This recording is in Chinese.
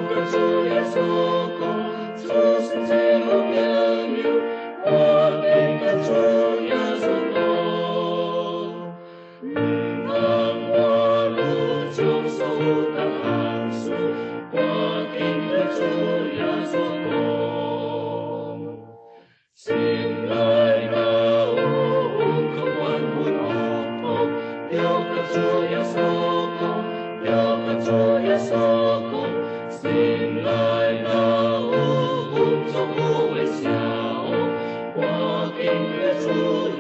跟主耶稣共，主是最后朋友，我必跟主耶稣共。当我路中所当行事，我必跟主耶稣共。醒来了，我可万不落空，要跟主耶稣共，要跟主耶稣共。醒来了，我中无微笑，我必跟主